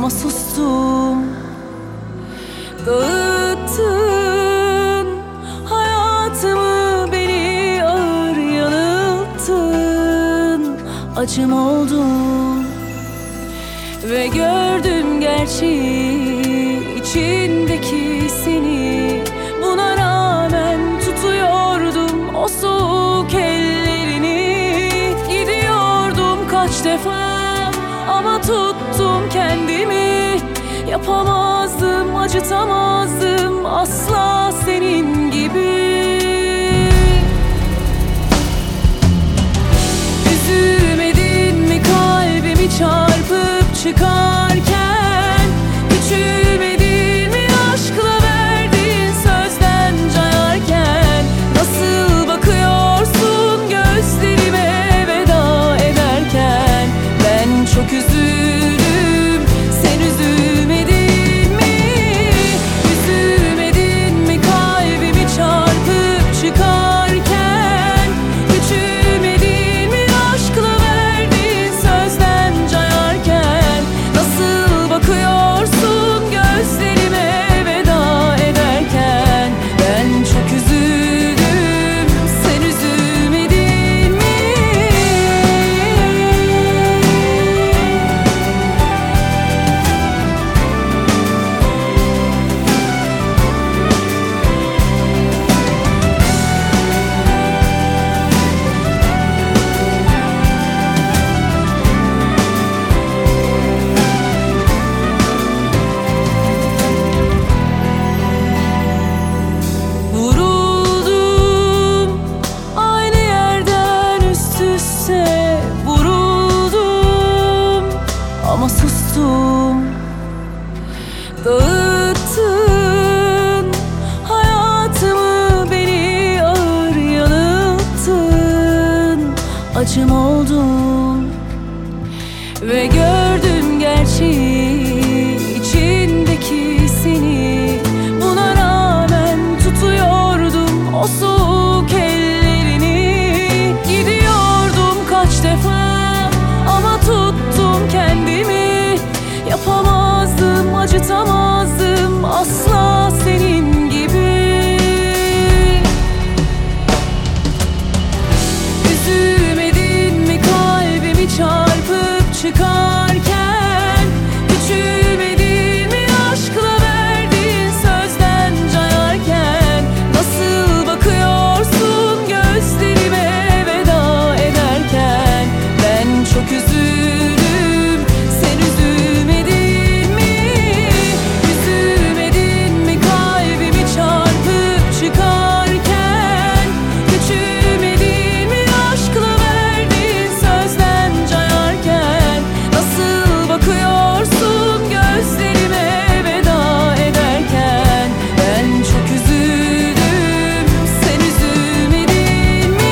ama sustum. Dağıttın hayatımı, beni ağır yanılttın. Acım oldum ve gördüm gerçeği, içindeki seni. Buna rağmen tutuyordum o soğuk ellerini. Gidiyordum kaç defa ama tuttum kendimi. Yapamazdım, acıtamazdım asla senin gibi. Üzülmedin mi kalbimi çarpıp çıkarken? Küçülmedin mi aşkla verdiğin sözden cayarken? Nasıl bakıyorsun gözlerime veda ederken? Ben çok üzüldüm, sen üzülmedin mi? Üzülmedin mi kalbimi çarpıp çıkarken? Küçülmedin mi aşkla verdiğin sözden cayarken? Nasıl bakıyorsun gözlerime veda ederken? Ben çok üzüldüm, sen üzülmedin mi? Vuruldum aynı yerden üst üste, vuruldum ama sustum. Dağıttın hayatımı, beni ağır yanılttın. Acım oldum ve gördüm gerçeği, içindeki seni. Buna rağmen tutuyordum o soğuk ellerini. Gidiyordum kaç defa ama tuttum kendimi. Yapamazdım, acıtamazdım asla senin gibi. Üzülmedin mi kalbimi çarpıp çıkarken? Küçülmedin mi aşkla verdiğin sözden cayarken? Nasıl bakıyorsun gözlerime veda ederken? Ben çok üzüldüm, sen üzülmedin mi? Üzülmedin mi kalbimi çarpıp çıkarken? Küçülmedin mi aşkla verdiğin sözden cayarken? Nasıl bakıyorsun gözlerime veda ederken? Ben çok üzüldüm, sen üzülmedin mi?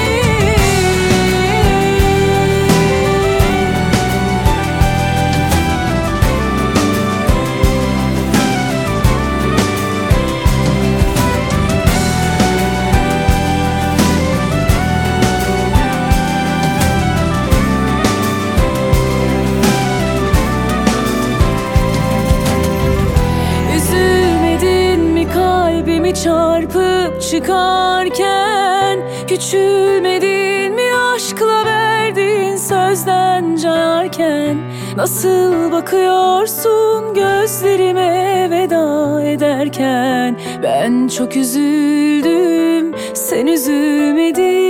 Üzülmedin mi kalbimi çarpıp çıkarken? Küçülmedin mi aşkla verdiğin sözden cayarken? Nasıl bakıyorsun gözlerime veda ederken? Ben çok üzüldüm, sen üzülmedin